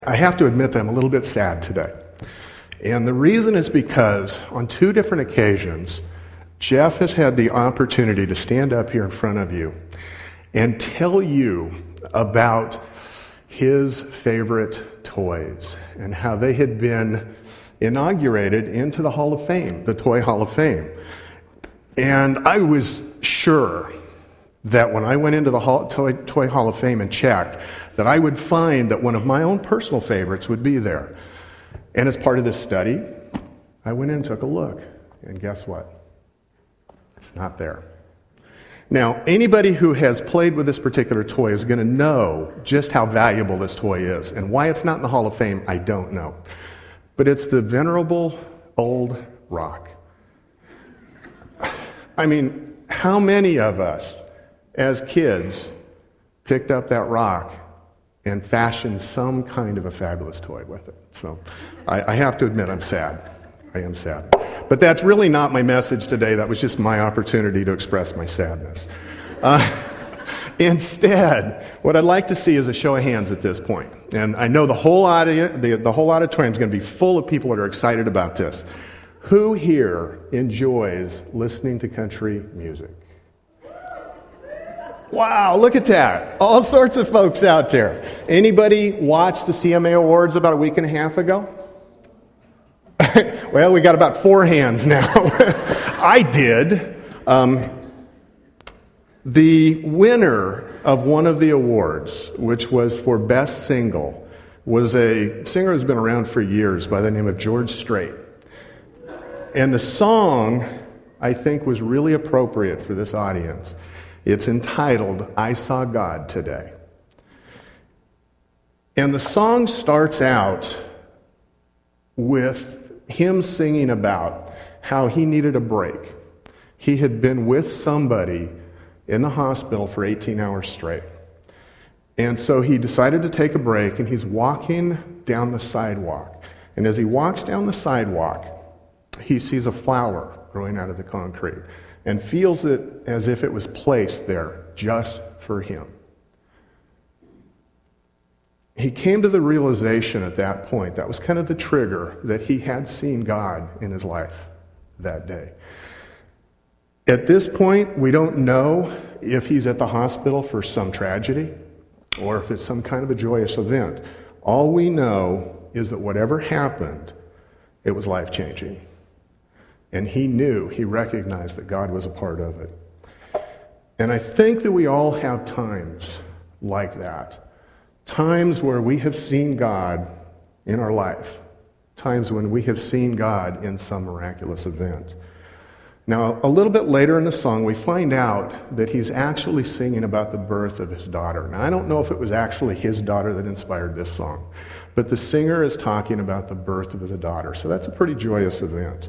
I have to admit that I'm a little bit sad today. And the reason is because on two different occasions, Jeff has had the opportunity to stand up here in front of you and tell you about his favorite toys and how they had been inaugurated into the Hall of Fame, the Toy Hall of Fame. And I was sure that when I went into the Toy Hall of Fame and checked, that I would find that one of my own personal favorites would be there. And as part of this study, I went in and took a look. And guess what? It's not there. Now, anybody who has played with this particular toy is going to know just how valuable this toy is. And why it's not in the Hall of Fame, I don't know. But it's the venerable old rock. I mean, how many of us as kids picked up that rock and fashioned some kind of a fabulous toy with it? So I have to admit I'm sad. I am sad. But that's really not my message today. That was just my opportunity to express my sadness. Instead, what I'd like to see is a show of hands at this point. And I know the whole auditorium is going to be full of people that are excited about this. Who here enjoys listening to country music? Wow, look at that. All sorts of folks out there. Anybody watch the CMA Awards about a week and a half ago? Well, we got about 4 hands now. I did. The winner of one of the awards, which was for Best Single, was a singer who's been around for years by the name of George Strait. And the song, I think, was really appropriate for this audience. It's entitled, I Saw God Today. And the song starts out with him singing about how he needed a break. He had been with somebody in the hospital for 18 hours straight. And so he decided to take a break, and he's walking down the sidewalk. And as he walks down the sidewalk, he sees a flower growing out of the concrete and feels it as if it was placed there just for him. He came to the realization at that point, that was kind of the trigger, that he had seen God in his life that day. At this point, we don't know if he's at the hospital for some tragedy or if it's some kind of a joyous event. All we know is that whatever happened, it was life-changing. And he knew, he recognized that God was a part of it. And I think that we all have times like that. Times where we have seen God in our life. Times when we have seen God in some miraculous event. Now, a little bit later in the song, we find out that he's actually singing about the birth of his daughter. Now, I don't know if it was actually his daughter that inspired this song, but the singer is talking about the birth of the daughter. So that's a pretty joyous event.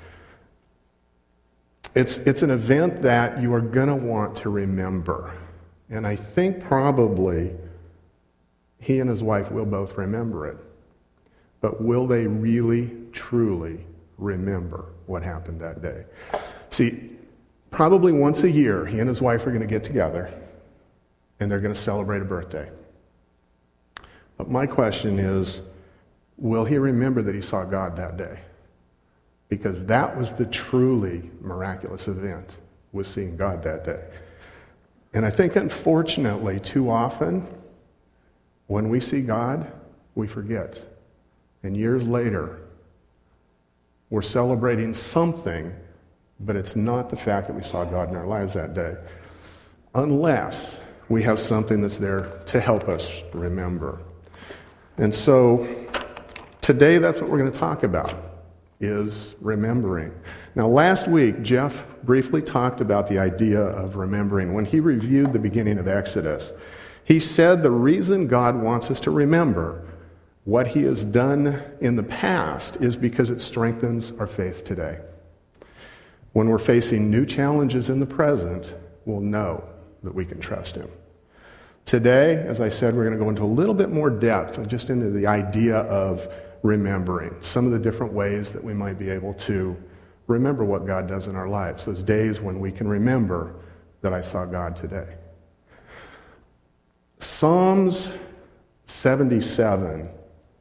It's an event that you are going to want to remember. And I think probably he and his wife will both remember it. But will they really, truly remember what happened that day? See, probably once a year, he and his wife are going to get together and they're going to celebrate a birthday. But my question is, will he remember that he saw God that day? Because that was the truly miraculous event, was seeing God that day. And I think, unfortunately, too often, when we see God, we forget. And years later, we're celebrating something, but it's not the fact that we saw God in our lives that day. Unless we have something that's there to help us remember. And so, today that's what we're going to talk about, is remembering. Now, last week, Jeff briefly talked about the idea of remembering. When he reviewed the beginning of Exodus, he said the reason God wants us to remember what he has done in the past is because it strengthens our faith today. When we're facing new challenges in the present, we'll know that we can trust him. Today, as I said, we're going to go into a little bit more depth, just into the idea of remembering, some of the different ways that we might be able to remember what God does in our lives, those days when we can remember that I saw God today. Psalms 77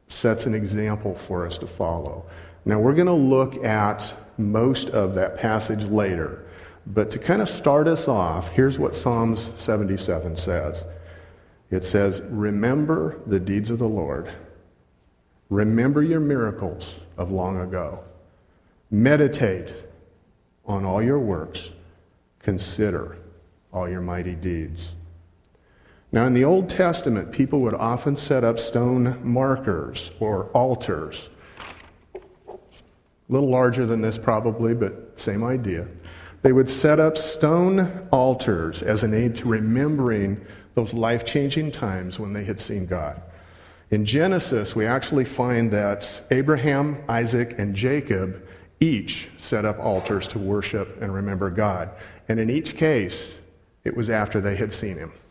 sets an example for us to follow. Now, we're going to look at most of that passage later, but to kind of start us off, here's what Psalms 77 says. It says, "Remember the deeds of the Lord. Remember your miracles of long ago. Meditate on all your works. Consider all your mighty deeds." Now, in the Old Testament, people would often set up stone markers or altars. A little larger than this probably, but same idea. They would set up stone altars as an aid to remembering those life-changing times when they had seen God. In Genesis, we actually find that Abraham, Isaac, and Jacob each set up altars to worship and remember God. And in each case, it was after they had seen him.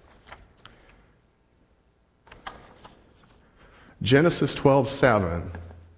Genesis 12:7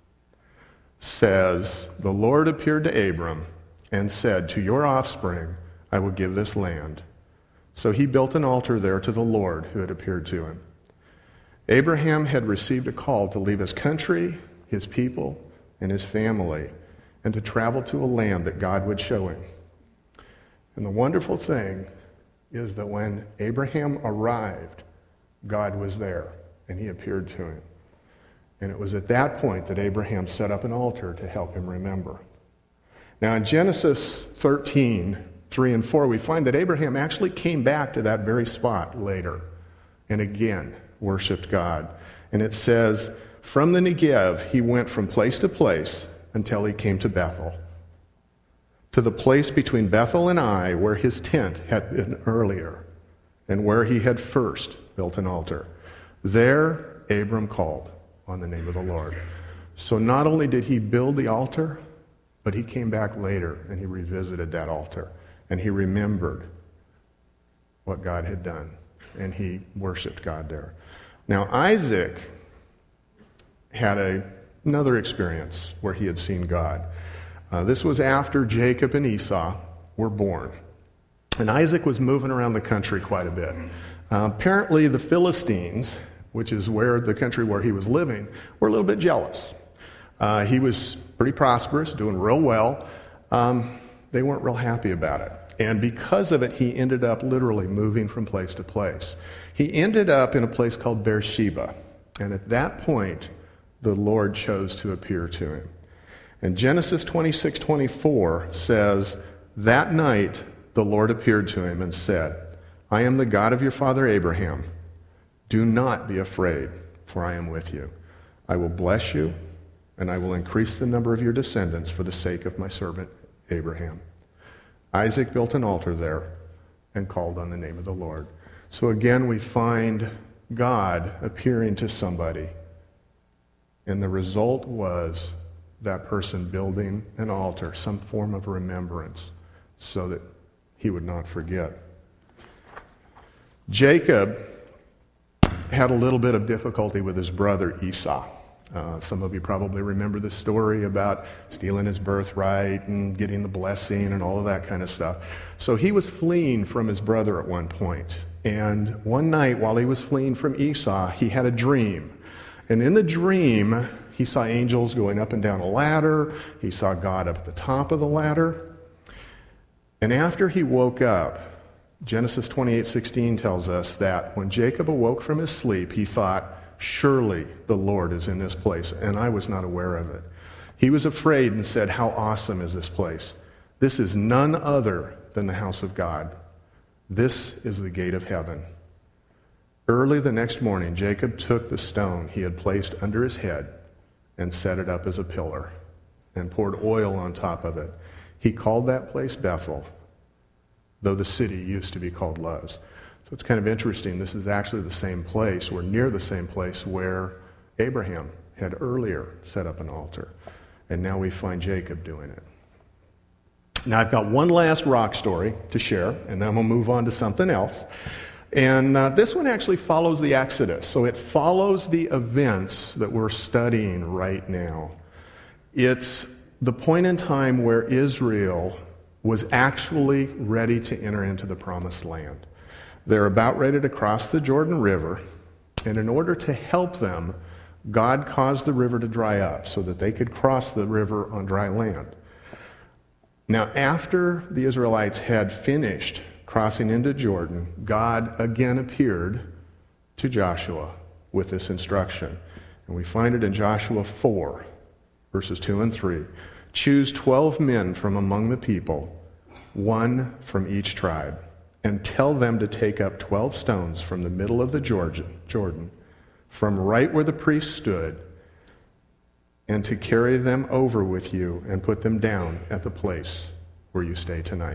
says, "The Lord appeared to Abram and said, 'To your offspring I will give this land.' So he built an altar there to the Lord who had appeared to him." Abraham had received a call to leave his country, his people, and his family, and to travel to a land that God would show him. And the wonderful thing is that when Abraham arrived, God was there, and he appeared to him. And it was at that point that Abraham set up an altar to help him remember. Now in Genesis 13:3-4, we find that Abraham actually came back to that very spot later and again worshiped God. And it says, from the Negev, he went from place to place until he came to Bethel, to the place between Bethel and Ai where his tent had been earlier and where he had first built an altar. There, Abram called on the name of the Lord. So not only did he build the altar, but he came back later and he revisited that altar and he remembered what God had done and he worshiped God there. Now Isaac had another experience where he had seen God. This was after Jacob and Esau were born. And Isaac was moving around the country quite a bit. Apparently the Philistines, which is where the country where he was living, were a little bit jealous. He was pretty prosperous, doing real well. They weren't real happy about it. And because of it, he ended up literally moving from place to place. He ended up in a place called Beersheba. And at that point, the Lord chose to appear to him. And Genesis 26:24 says, "That night the Lord appeared to him and said, 'I am the God of your father Abraham. Do not be afraid, for I am with you. I will bless you, and I will increase the number of your descendants for the sake of my servant Abraham.' Isaac built an altar there and called on the name of the Lord." So again, we find God appearing to somebody, and the result was that person building an altar, some form of remembrance, so that he would not forget. Jacob had a little bit of difficulty with his brother Esau. Some of you probably remember the story about stealing his birthright and getting the blessing and all of that kind of stuff. So he was fleeing from his brother at one point. And one night while he was fleeing from Esau, he had a dream. And in the dream, he saw angels going up and down a ladder. He saw God up at the top of the ladder. And after he woke up, Genesis 28:16 tells us that when Jacob awoke from his sleep, he thought, "Surely the Lord is in this place, and I was not aware of it." He was afraid and said, "How awesome is this place? This is none other than the house of God. This is the gate of heaven." Early the next morning, Jacob took the stone he had placed under his head and set it up as a pillar and poured oil on top of it. He called that place Bethel, though the city used to be called Luz. So it's kind of interesting. This is actually the same place, or near the same place, where Abraham had earlier set up an altar. And now we find Jacob doing it. Now I've got one last rock story to share, and then we'll move on to something else. And this one actually follows the Exodus. So it follows the events that we're studying right now. It's the point in time where Israel was actually ready to enter into the promised land. They're about ready to cross the Jordan River, and in order to help them, God caused the river to dry up so that they could cross the river on dry land. Now, after the Israelites had finished crossing into Jordan, God again appeared to Joshua with this instruction. And we find it in Joshua 4, verses 2 and 3. Choose 12 men from among the people, one from each tribe, and tell them to take up 12 stones from the middle of the Jordan, from right where the priest stood, and to carry them over with you and put them down at the place where you stay tonight.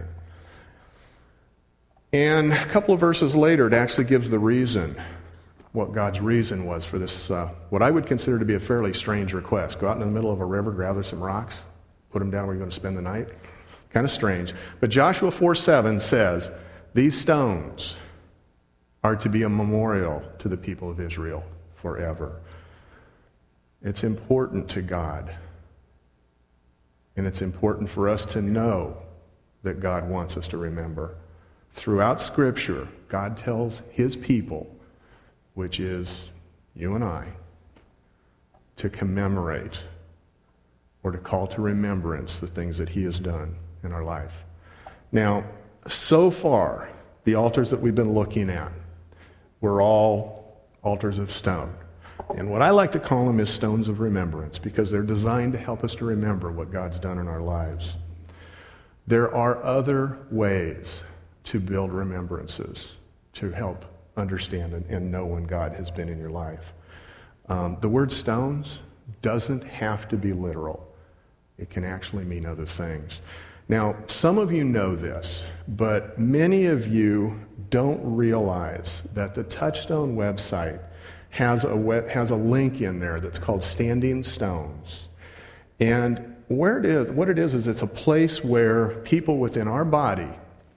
And a couple of verses later, it actually gives the reason, what God's reason was for this, what I would consider to be a fairly strange request. Go out in the middle of a river, gather some rocks, put them down where you're going to spend the night. Kind of strange. But Joshua 4:7 says, these stones are to be a memorial to the people of Israel forever. It's important to God. And it's important for us to know that God wants us to remember. Throughout Scripture, God tells his people, which is you and I, to commemorate or to call to remembrance the things that he has done in our life. Now, so far, the altars that we've been looking at were all altars of stone. And what I like to call them is stones of remembrance, because they're designed to help us to remember what God's done in our lives. There are other ways to build remembrances to help understand and know when God has been in your life. The word stones doesn't have to be literal. It can actually mean other things. Now, some of you know this, but many of you don't realize that the Touchstone website has a link in there that's called Standing Stones. And what it is it's a place where people within our body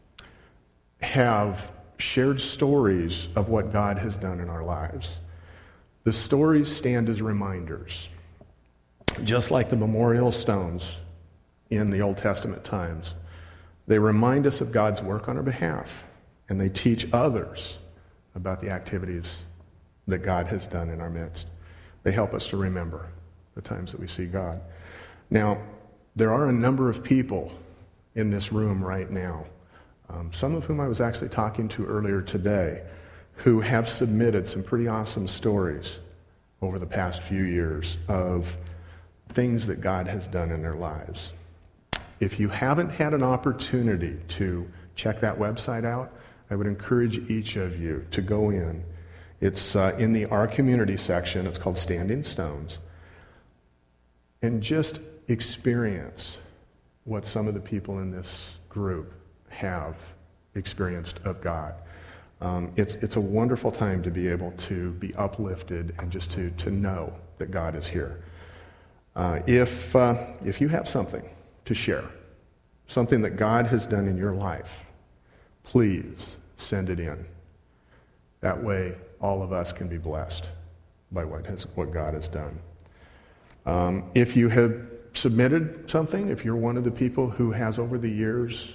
have shared stories of what God has done in our lives. The stories stand as reminders. Just like the memorial stones in the Old Testament times, they remind us of God's work on our behalf, and they teach others about the activities that God has done in our midst. They help us to remember the times that we see God. Now, there are a number of people in this room right now, some of whom I was actually talking to earlier today, who have submitted some pretty awesome stories over the past few years of things that God has done in their lives. If you haven't had an opportunity to check that website out, I would encourage each of you to go in. It's in the Our Community section. It's called Standing Stones. And just experience what some of the people in this group have experienced of God. It's a wonderful time to be able to be uplifted and just to know that God is here. If you have something to share, something that God has done in your life, please send it in. That way, all of us can be blessed by what God has done. If you have submitted something, if you're one of the people who has over the years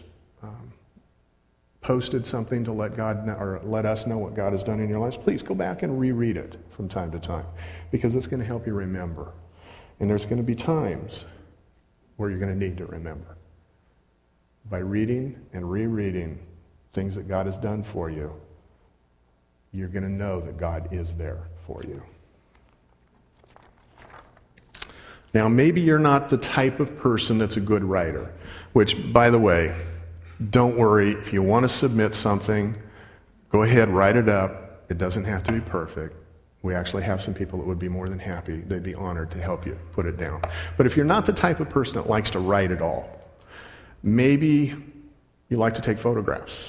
posted something to let God know, or let us know what God has done in your lives, please go back and reread it from time to time, because it's going to help you remember. And there's going to be times where you're going to need to remember. By reading and rereading things that God has done for you, you're going to know that God is there for you. Now, maybe you're not the type of person that's a good writer, which, by the way, don't worry. If you want to submit something, go ahead, write it up. It doesn't have to be perfect. We actually have some people that would be more than happy. They'd be honored to help you put it down. But if you're not the type of person that likes to write at all, maybe you like to take photographs.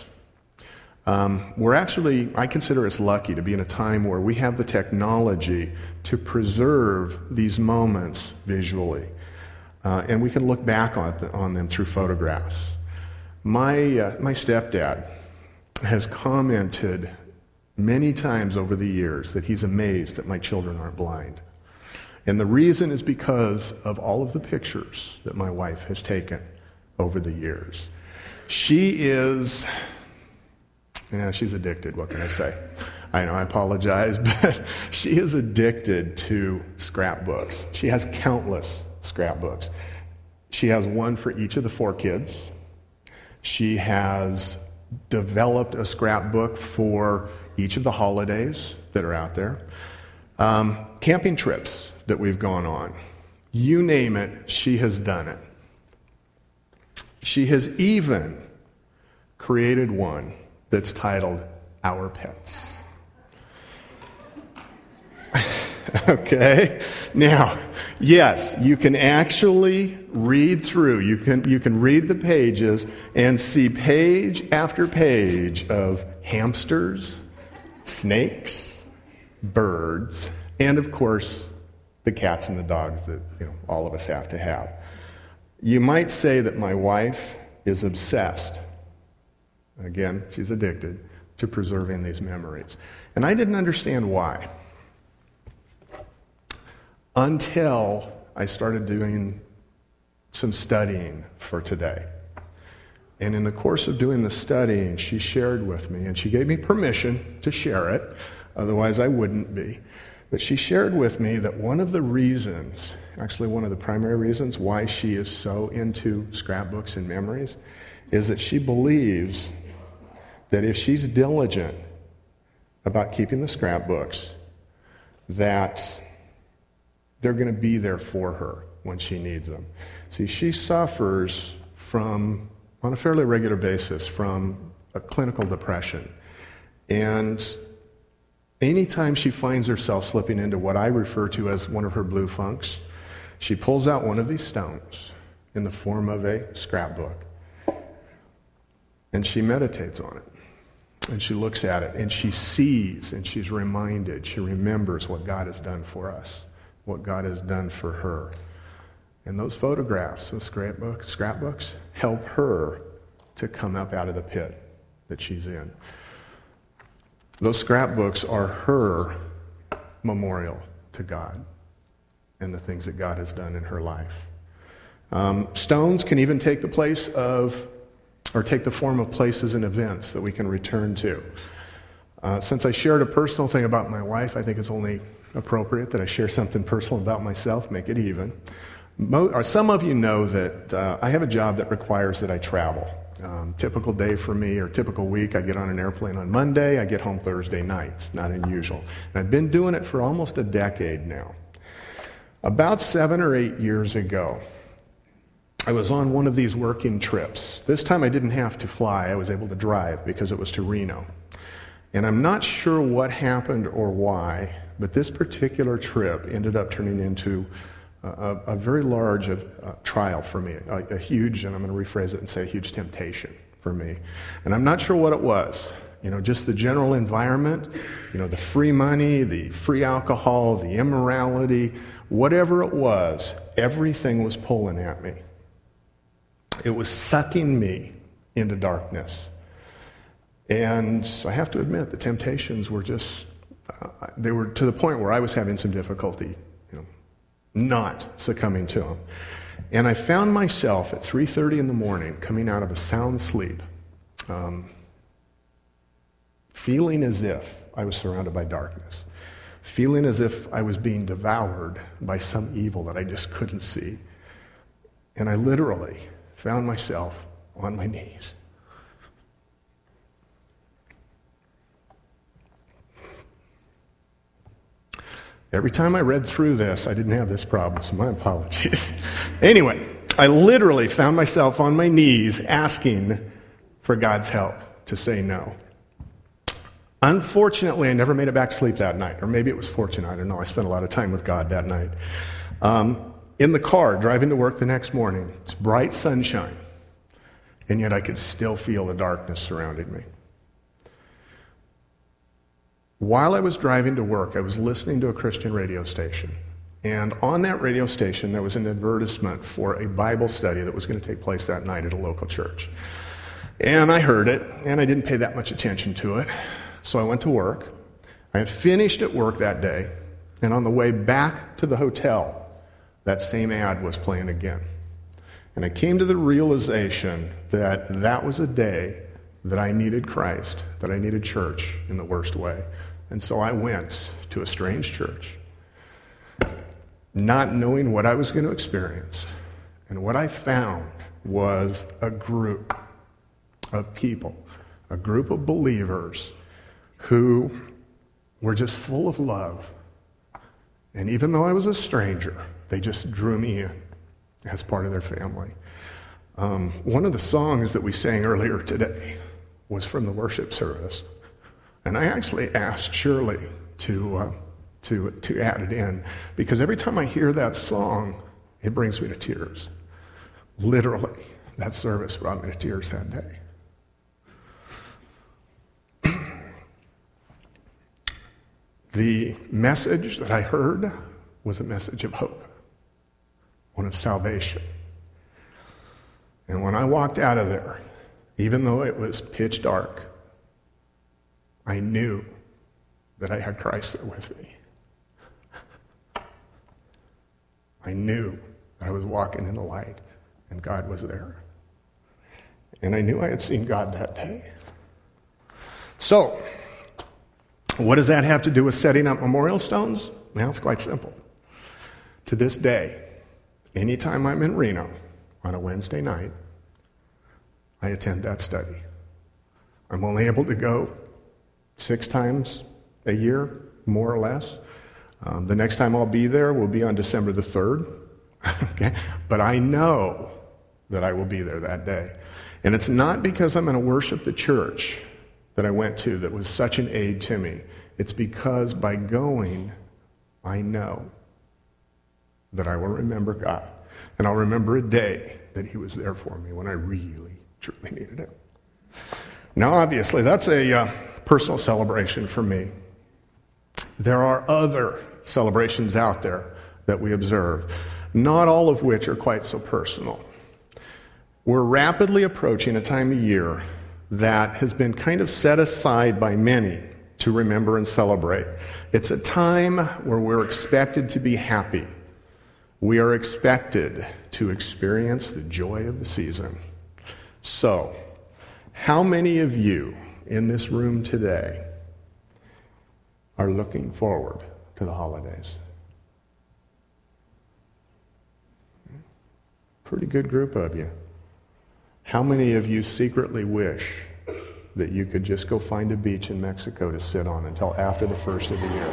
I consider us lucky to be in a time where we have the technology to preserve these moments visually. And we can look back on them through photographs. My stepdad has commented many times over the years that he's amazed that my children aren't blind. And the reason is because of all of the pictures that my wife has taken over the years. She's addicted, what can I say? I know, I apologize, but she is addicted to scrapbooks. She has countless scrapbooks. She has one for each of the 4 kids. She has developed a scrapbook for each of the holidays that are out there. Camping trips that we've gone on. You name it, she has done it. She has even created one that's titled Our Pets. Okay? Now, yes, you can actually read through. You can read the pages and see page after page of hamsters, snakes, birds, and of course, the cats and the dogs that all of us have to have. You might say that my wife is obsessed. Again, she's addicted to preserving these memories. And I didn't understand why until I started doing some studying for today. And in the course of doing the studying, she shared with me, and she gave me permission to share it, otherwise I wouldn't be. But she shared with me that one of the reasons, actually one of the primary reasons why she is so into scrapbooks and memories, is that she believes that if she's diligent about keeping the scrapbooks, that they're going to be there for her when she needs them. See, she suffers from, on a fairly regular basis, from a clinical depression. And anytime she finds herself slipping into what I refer to as one of her blue funks, she pulls out one of these stones in the form of a scrapbook, and she meditates on it. And she looks at it, and she sees, and she's reminded, she remembers what God has done for us, what God has done for her. And those photographs, those scrapbooks, help her to come up out of the pit that she's in. Those scrapbooks are her memorial to God and the things that God has done in her life. Stones can even take the place of, or take the form of places and events that we can return to. Since I shared a personal thing about my wife, I think it's only appropriate that I share something personal about myself, make it even. Some of you know that I have a job that requires that I travel. Typical day for me, or typical week, I get on an airplane on Monday, I get home Thursday night. It's not unusual. And I've been doing it for almost a decade now. About 7 or 8 years ago, I was on one of these working trips. This time I didn't have to fly, I was able to drive because it was to Reno. And I'm not sure what happened or why, but this particular trip ended up turning into a very large trial for me, a huge, and I'm going to rephrase it and say a huge temptation for me. And I'm not sure what it was. Just the general environment, the free money, the free alcohol, the immorality, whatever it was, everything was pulling at me. It was sucking me into darkness. And I have to admit, the temptations were just, they were to the point where I was having some difficulty not succumbing to them. And I found myself at 3:30 in the morning coming out of a sound sleep, feeling as if I was surrounded by darkness, feeling as if I was being devoured by some evil that I just couldn't see. And I literally found myself on my knees. Every time I read through this, I didn't have this problem, so my apologies. Anyway, I literally found myself on my knees asking for God's help to say no. Unfortunately, I never made it back to sleep that night, or maybe it was fortunate, I don't know. I spent a lot of time with God that night. In the car, driving to work the next morning, it's bright sunshine, and yet I could still feel the darkness surrounding me. While I was driving to work, I was listening to a Christian radio station. And on that radio station, there was an advertisement for a Bible study that was going to take place that night at a local church. And I heard it, and I didn't pay that much attention to it. So I went to work. I had finished at work that day, and on the way back to the hotel, that same ad was playing again. And I came to the realization that that was a day that I needed Christ, that I needed church in the worst way And so I went to a strange church, not knowing what I was going to experience. And what I found was a group of people, a group of believers who were just full of love. And even though I was a stranger, they just drew me in as part of their family. One of the songs that we sang earlier today was from the worship service. And I actually asked Shirley to add it in, because every time I hear that song, it brings me to tears. Literally, that service brought me to tears that day. The message that I heard was a message of hope, one of salvation. And when I walked out of there, even though it was pitch dark, I knew that I had Christ there with me. I knew that I was walking in the light and God was there. And I knew I had seen God that day. So, what does that have to do with setting up memorial stones? Well, it's quite simple. To this day, anytime I'm in Reno on a Wednesday night, I attend that study. I'm only able to go 6 times a year, more or less. The next time I'll be there will be on December the 3rd. Okay? But I know that I will be there that day. And it's not because I'm going to worship the church that I went to that was such an aid to me. It's because by going, I know that I will remember God. And I'll remember a day that he was there for me when I really, truly needed it. Now, obviously, that's a personal celebration for me. There are other celebrations out there that we observe, not all of which are quite so personal. We're rapidly approaching a time of year that has been kind of set aside by many to remember and celebrate. It's a time where we're expected to be happy. We are expected to experience the joy of the season. So, how many of you in this room today are looking forward to the holidays? Pretty good group of you. How many of you secretly wish that you could just go find a beach in Mexico to sit on until after the first of the year?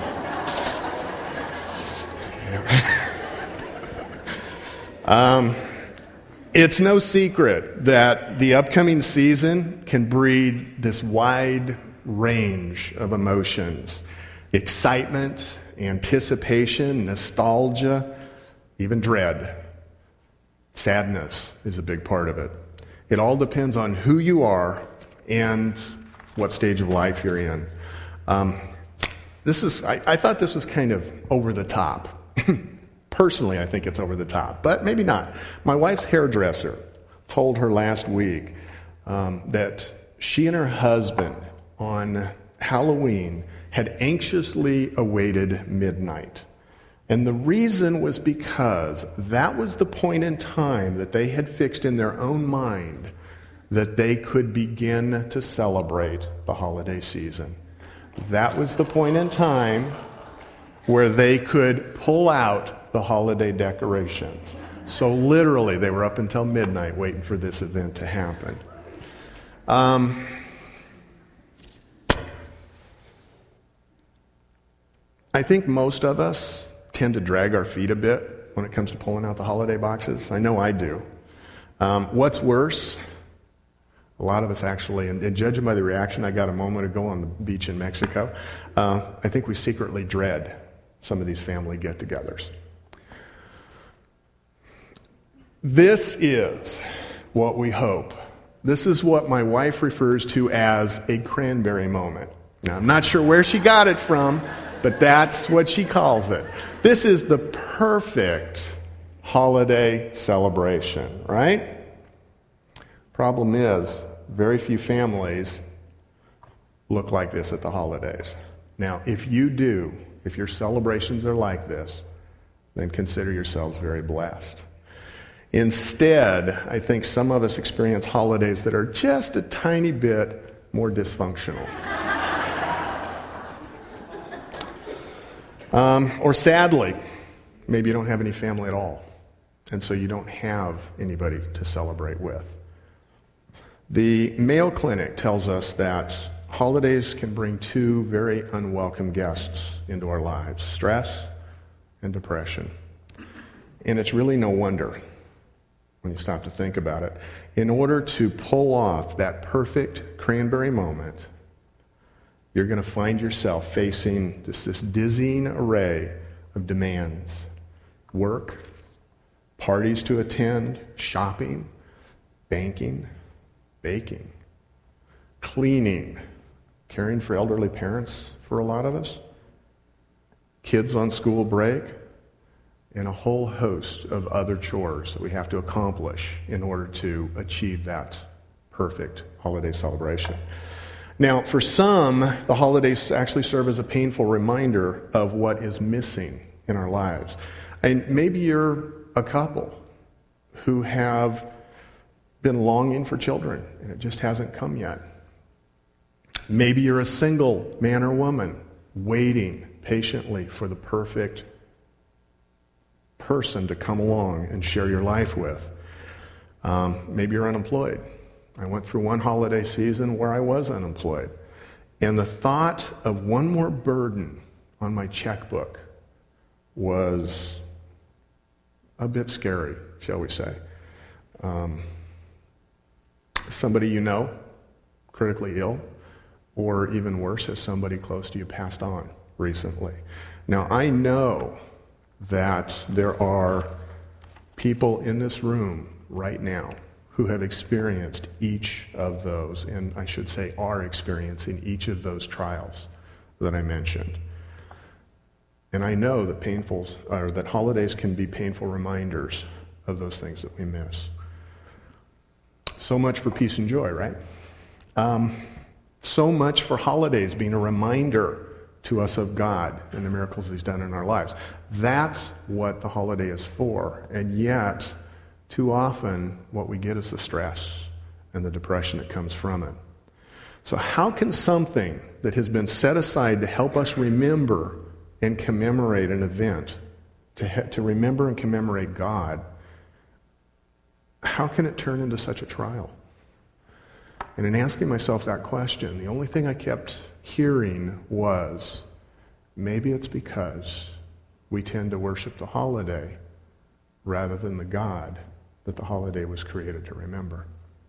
Yeah. It's no secret that the upcoming season can breed this wide range of emotions. Excitement, anticipation, nostalgia, even dread. Sadness is a big part of it. It all depends on who you are and what stage of life you're in. I thought this was kind of over the top. Personally, I think it's over the top, but maybe not. My wife's hairdresser told her last week that she and her husband on Halloween had anxiously awaited midnight. And the reason was because that was the point in time that they had fixed in their own mind that they could begin to celebrate the holiday season. That was the point in time where they could pull out the holiday decorations. So literally, they were up until midnight waiting for this event to happen. I think most of us tend to drag our feet a bit when it comes to pulling out the holiday boxes. I know I do. What's worse? A lot of us actually, and judging by the reaction I got a moment ago on the beach in Mexico, I think we secretly dread some of these family get-togethers. This is what we hope. This is what my wife refers to as a cranberry moment. Now, I'm not sure where she got it from, but that's what she calls it. This is the perfect holiday celebration, right? Problem is, very few families look like this at the holidays. Now, if you do, if your celebrations are like this, then consider yourselves very blessed. Instead, I think some of us experience holidays that are just a tiny bit more dysfunctional. Or sadly, maybe you don't have any family at all, and so you don't have anybody to celebrate with. The Mayo Clinic tells us that holidays can bring two very unwelcome guests into our lives: stress and depression. And it's really no wonder when you stop to think about it. In order to pull off that perfect cranberry moment, you're going to find yourself facing this dizzying array of demands: work, parties to attend, shopping, banking, baking, cleaning, caring for elderly parents for a lot of us, kids on school break, and a whole host of other chores that we have to accomplish in order to achieve that perfect holiday celebration. Now, for some, the holidays actually serve as a painful reminder of what is missing in our lives. And maybe you're a couple who have been longing for children, and it just hasn't come yet. Maybe you're a single man or woman waiting patiently for the perfect person to come along and share your life with. Maybe you're unemployed. I went through one holiday season where I was unemployed, and the thought of one more burden on my checkbook was a bit scary, shall we say. Somebody you know, critically ill, or even worse, has somebody close to you passed on recently. Now, I know that there are people in this room right now who have experienced each of those, and I should say are experiencing each of those trials that I mentioned. And I know that that holidays can be painful reminders of those things that we miss. So much for peace and joy, right? So much for holidays being a reminder to us of God and the miracles He's done in our lives. That's what the holiday is for. And yet, too often, what we get is the stress and the depression that comes from it. So how can something that has been set aside to help us remember and commemorate an event, to remember and commemorate God, how can it turn into such a trial? And in asking myself that question, the only thing I kept hearing was, maybe it's because we tend to worship the holiday rather than the God that the holiday was created to remember.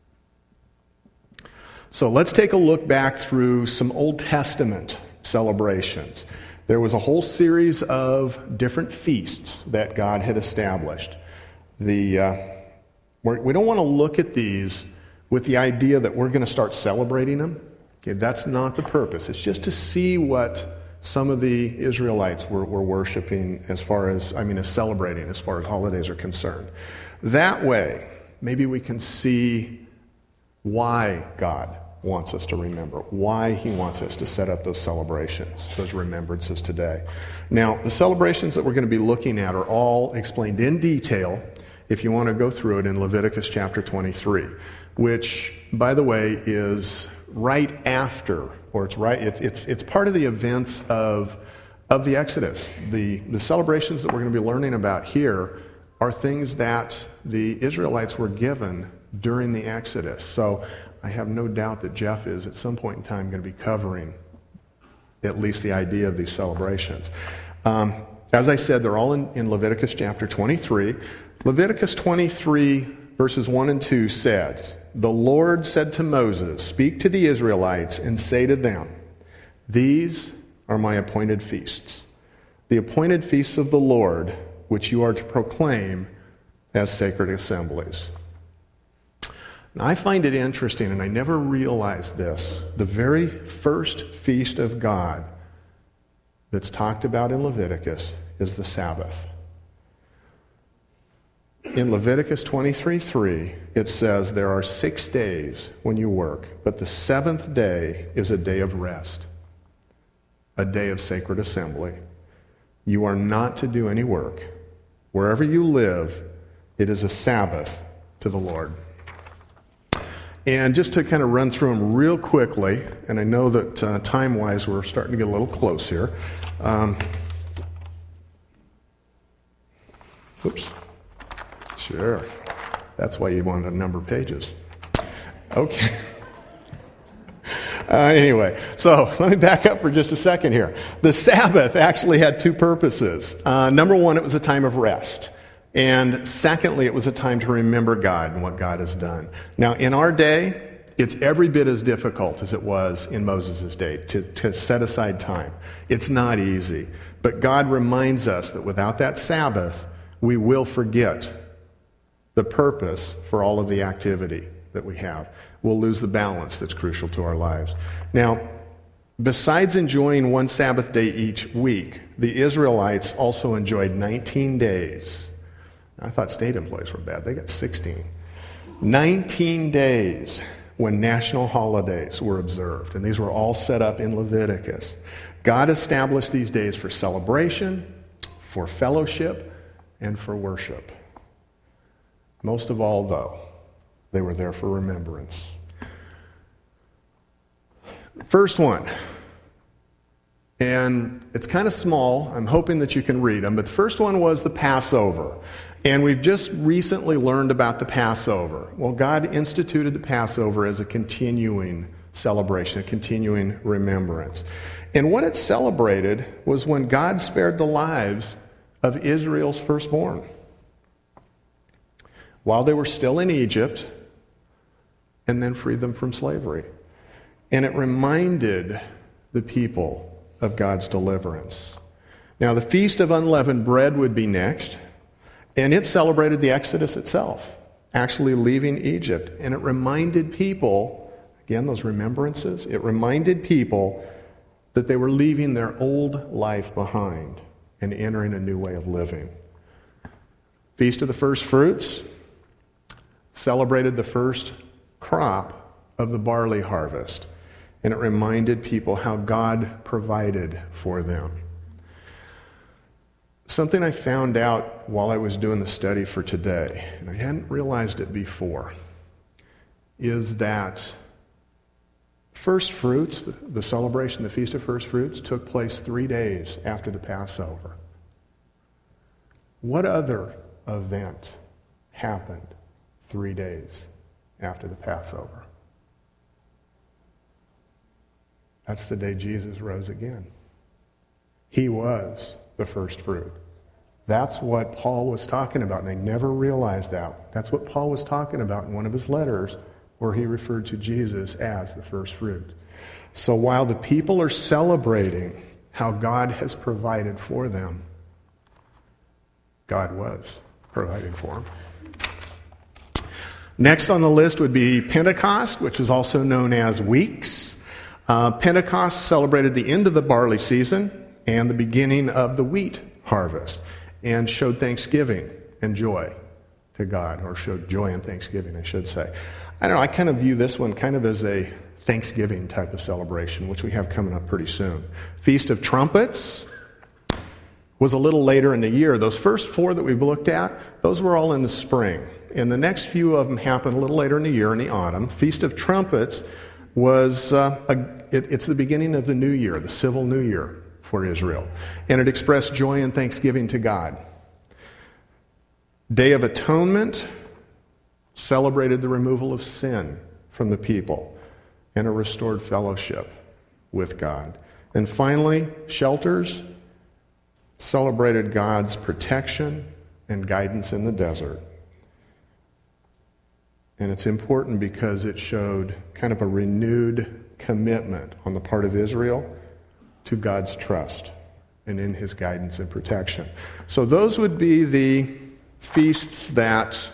So let's take a look back through some Old Testament celebrations. There was a whole series of different feasts that God had established. We don't want to look at these with the idea that we're going to start celebrating them. Okay, that's not the purpose. It's just to see what some of the Israelites were worshiping as celebrating as far as holidays are concerned. That way, maybe we can see why God wants us to remember, why He wants us to set up those celebrations, those remembrances today. Now, the celebrations that we're going to be looking at are all explained in detail, if you want to go through it, in Leviticus chapter 23, which, by the way, is right after, or it's part of the events of the Exodus. The celebrations that we're going to be learning about here are things that the Israelites were given during the Exodus. So I have no doubt that Jeff is at some point in time going to be covering at least the idea of these celebrations. As I said, they're all in Leviticus chapter 23. Leviticus 23 verses 1 and 2 says, "The Lord said to Moses, 'Speak to the Israelites and say to them, these are my appointed feasts, the appointed feasts of the Lord, which you are to proclaim as sacred assemblies.'" Now, I find it interesting, and I never realized this. The very first feast of God that's talked about in Leviticus is the Sabbath. In Leviticus 23:3, it says, "There are 6 days when you work, but the 7th day is a day of rest, a day of sacred assembly. You are not to do any work. Wherever you live, it is a Sabbath to the Lord." And just to kind of run through them real quickly, and I know that time-wise we're starting to get a little close here. Oops. Sure. That's why you wanted to number pages. Okay. Anyway, so let me back up for just a second here. The Sabbath actually had two purposes. Number one, it was a time of rest. And secondly, it was a time to remember God and what God has done. Now, in our day, it's every bit as difficult as it was in Moses' day to set aside time. It's not easy. But God reminds us that without that Sabbath, we will forget the purpose for all of the activity that we have. We'll lose the balance that's crucial to our lives. Now, besides enjoying one Sabbath day each week, the Israelites also enjoyed 19 days. I thought state employees were bad. They got 16. 19 days when national holidays were observed, and these were all set up in Leviticus. God established these days for celebration, for fellowship, and for worship. Most of all, though, they were there for remembrance. First one, and it's kind of small. I'm hoping that you can read them, but the first one was the Passover. And we've just recently learned about the Passover. Well, God instituted the Passover as a continuing celebration, a continuing remembrance. And what it celebrated was when God spared the lives of Israel's firstborn while they were still in Egypt, and then freed them from slavery. And it reminded the people of God's deliverance. Now, the Feast of Unleavened Bread would be next, and it celebrated the Exodus itself, actually leaving Egypt. And it reminded people, again, those remembrances, it reminded people that they were leaving their old life behind and entering a new way of living. Feast of the First Fruits celebrated the first crop of the barley harvest, and it reminded people how God provided for them. Something I found out while I was doing the study for today, and I hadn't realized it before, is that first fruits, the celebration, the Feast of First Fruits, took place 3 days after the Passover. What other event happened 3 days after the Passover? That's the day Jesus rose again. He was the first fruit. That's what Paul was talking about, and I never realized that. That's what Paul was talking about in one of his letters, where he referred to Jesus as the first fruit. So while the people are celebrating how God has provided for them, God was providing for them. Next on the list would be Pentecost, which is also known as Weeks. Pentecost celebrated the end of the barley season and the beginning of the wheat harvest, and showed thanksgiving and joy to God, or showed joy and thanksgiving, I should say. I don't know, I kind of view this one kind of as a Thanksgiving type of celebration, which we have coming up pretty soon. Feast of Trumpets was a little later in the year. Those first 4 that we've looked at, those were all in the spring. And the next few of them happened a little later in the year, in the autumn. Feast of Trumpets was, it's the beginning of the new year, the civil new year for Israel. And it expressed joy and thanksgiving to God. Day of Atonement celebrated the removal of sin from the people and a restored fellowship with God. And finally, Shelters celebrated God's protection and guidance in the desert. And it's important because it showed kind of a renewed commitment on the part of Israel to God's trust and in his guidance and protection. So those would be the feasts that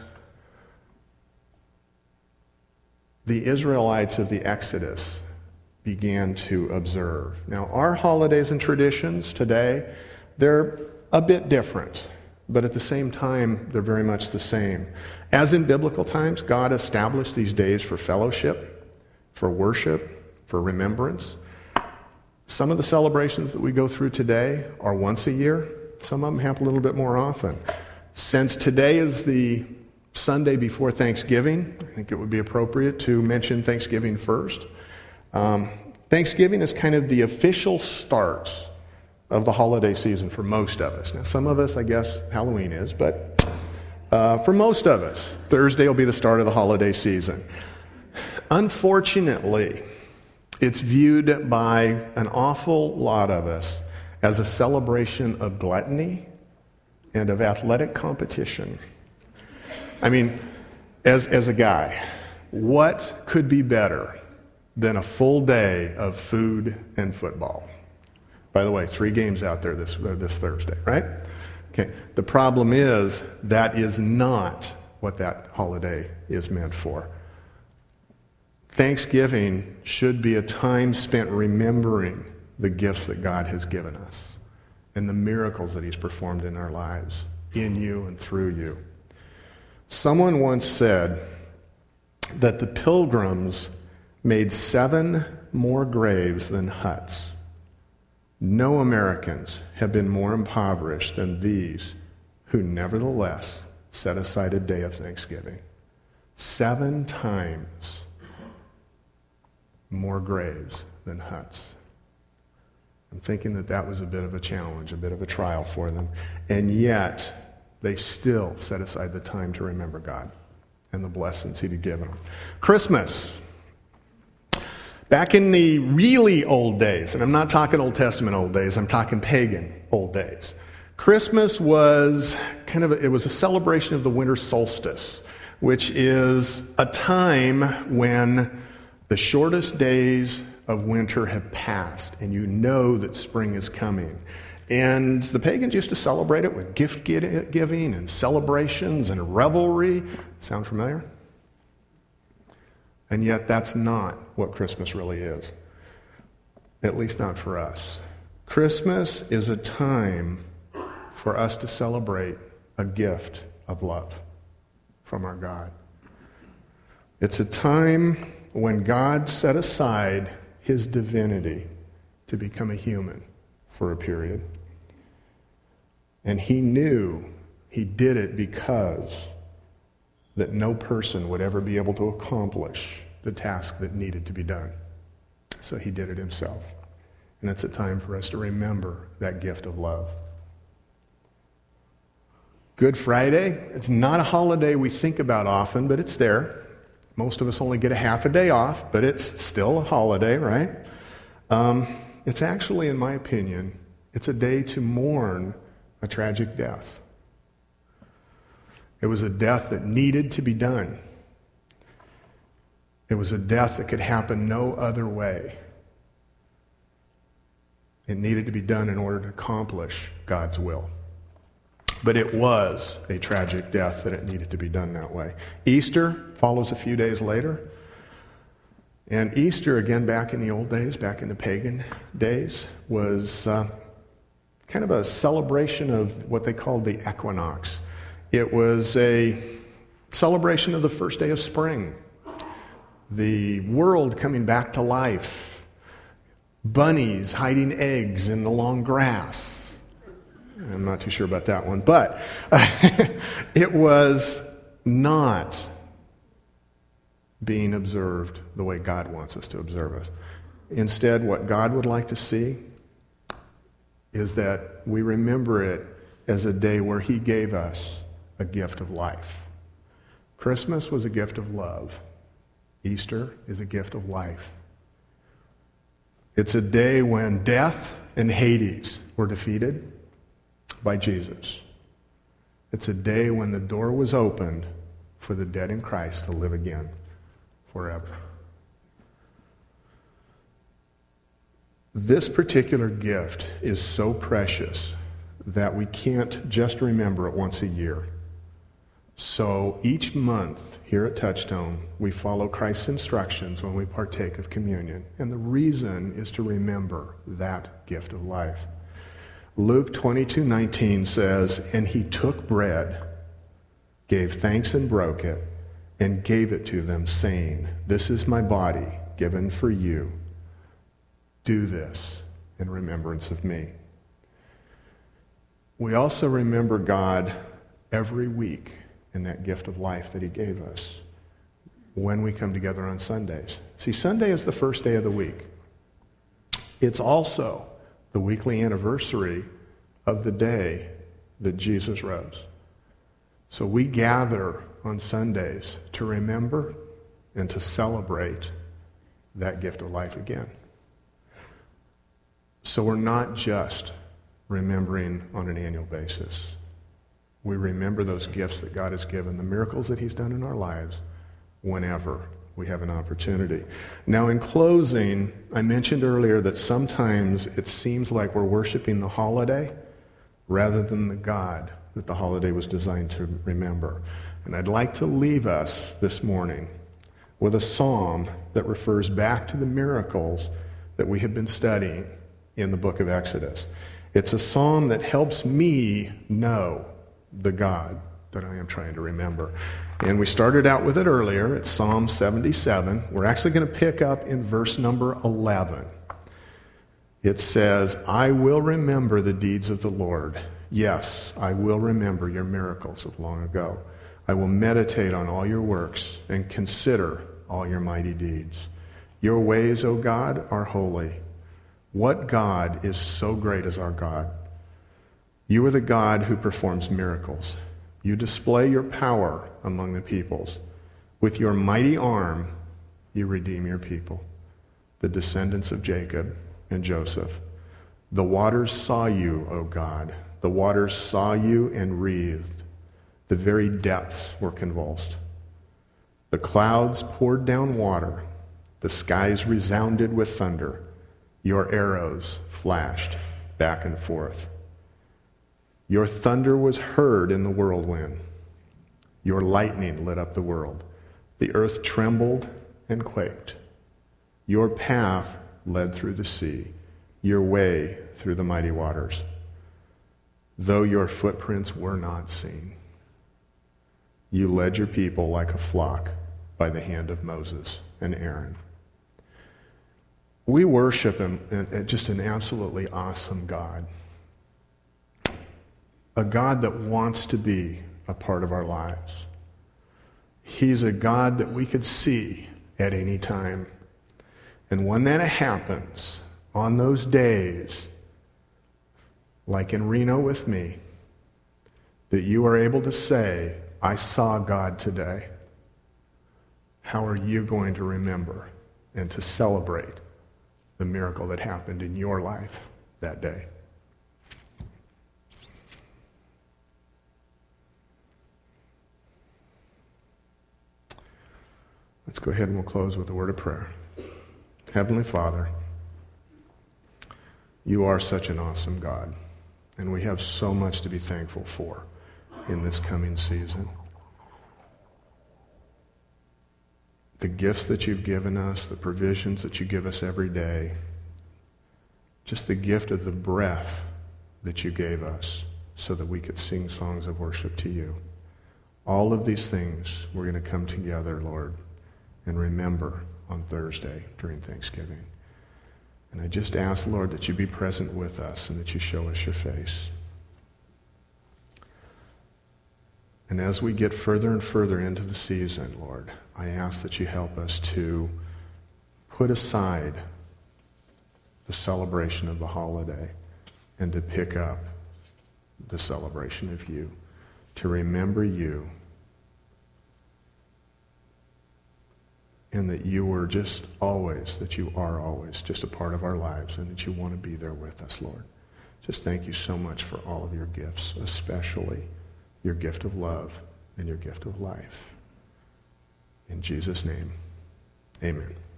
the Israelites of the Exodus began to observe. Now, our holidays and traditions today, they're a bit different, but at the same time, they're very much the same. As in biblical times, God established these days for fellowship, for worship, for remembrance. Some of the celebrations that we go through today are once a year. Some of them happen a little bit more often. Since today is the Sunday before Thanksgiving, I think it would be appropriate to mention Thanksgiving first. Thanksgiving is kind of the official start of the holiday season for most of us. Now, some of us, I guess, Halloween is, but for most of us, Thursday will be the start of the holiday season. Unfortunately, it's viewed by an awful lot of us as a celebration of gluttony and of athletic competition. I mean, as a guy, what could be better than a full day of food and football? By the way, 3 games out there this Thursday, right? Okay. The problem is that is not what that holiday is meant for. Thanksgiving should be a time spent remembering the gifts that God has given us and the miracles that He's performed in our lives, in you and through you. Someone once said that the Pilgrims made 7 more graves than huts. No Americans have been more impoverished than these who nevertheless set aside a day of Thanksgiving. 7 times more graves than huts. I'm thinking that was a bit of a challenge, a bit of a trial for them. And yet, they still set aside the time to remember God and the blessings He'd given them. Christmas. Back in the really old days, and I'm not talking Old Testament old days, I'm talking pagan old days. Christmas was it was a celebration of the winter solstice, which is a time when the shortest days of winter have passed, and you know that spring is coming. And the pagans used to celebrate it with gift giving and celebrations and revelry. Sound familiar? And yet that's not what Christmas really is. At least not for us. Christmas is a time for us to celebrate a gift of love from our God. It's a time when God set aside His divinity to become a human for a period. And He knew He did it because that no person would ever be able to accomplish the task that needed to be done. So He did it Himself. And it's a time for us to remember that gift of love. Good Friday, it's not a holiday we think about often, but it's there. Most of us only get a half a day off, but it's still a holiday, right? It's actually, in my opinion, it's a day to mourn a tragic death. It was a death that needed to be done. It was a death that could happen no other way. It needed to be done in order to accomplish God's will. But it was a tragic death that it needed to be done that way. Easter follows a few days later. And Easter, again, back in the old days, back in the pagan days, was kind of a celebration of what they called the equinox. It was a celebration of the first day of spring, the world coming back to life, bunnies hiding eggs in the long grass. I'm not too sure about that one, but it was not being observed the way God wants us to observe us. Instead, what God would like to see is that we remember it as a day where He gave us a gift of life. Christmas was a gift of love. Easter is a gift of life. It's a day when death and Hades were defeated by Jesus. It's a day when the door was opened for the dead in Christ to live again forever. This particular gift is so precious that we can't just remember it once a year. So each month here at Touchstone, we follow Christ's instructions when we partake of communion. And the reason is to remember that gift of life. Luke 22:19 says, "And He took bread, gave thanks and broke it, and gave it to them, saying, 'This is my body given for you. Do this in remembrance of me.'" We also remember God every week in that gift of life that He gave us when we come together on Sundays. See, Sunday is the first day of the week. It's also the weekly anniversary of the day that Jesus rose. So we gather on Sundays to remember and to celebrate that gift of life again. So we're not just remembering on an annual basis. We remember those gifts that God has given, the miracles that he's done in our lives, whenever we have an opportunity. Now, in closing, I mentioned earlier that sometimes it seems like we're worshiping the holiday rather than the God that the holiday was designed to remember. And I'd like to leave us this morning with a psalm that refers back to the miracles that we have been studying in the book of Exodus. It's a psalm that helps me know the God that I am trying to remember. And we started out with it earlier. It's Psalm 77. We're actually going to pick up in verse number 11. It says, I will remember the deeds of the Lord. Yes, I will remember your miracles of long ago. I will meditate on all your works and consider all your mighty deeds. Your ways, O God, are holy. What God is so great as our God? You are the God who performs miracles. You display your power among the peoples. With your mighty arm, you redeem your people, the descendants of Jacob and Joseph. The waters saw you, O God. The waters saw you and wreathed. The very depths were convulsed. The clouds poured down water. The skies resounded with thunder. Your arrows flashed back and forth. Your thunder was heard in the whirlwind. Your lightning lit up the world. The earth trembled and quaked. Your path led through the sea, your way through the mighty waters. Though your footprints were not seen, you led your people like a flock by the hand of Moses and Aaron. We worship him, just an absolutely awesome God. A God that wants to be a part of our lives. He's a God that we could see at any time. And when that happens, on those days, like in Reno with me, that you are able to say, I saw God today. How are you going to remember and to celebrate the miracle that happened in your life that day? Let's go ahead and we'll close with a word of prayer. Heavenly Father, you are such an awesome God, and we have so much to be thankful for in this coming season. The gifts that you've given us, the provisions that you give us every day, just the gift of the breath that you gave us so that we could sing songs of worship to you. All of these things we're going to come together, Lord, and remember on Thursday during Thanksgiving. And I just ask, Lord, that you be present with us and that you show us your face. And as we get further and further into the season, Lord, I ask that you help us to put aside the celebration of the holiday and to pick up the celebration of you, to remember you, and that you were just always, that you are always just a part of our lives, and that you want to be there with us, Lord. Just thank you so much for all of your gifts, especially your gift of love and your gift of life. In Jesus' name, amen.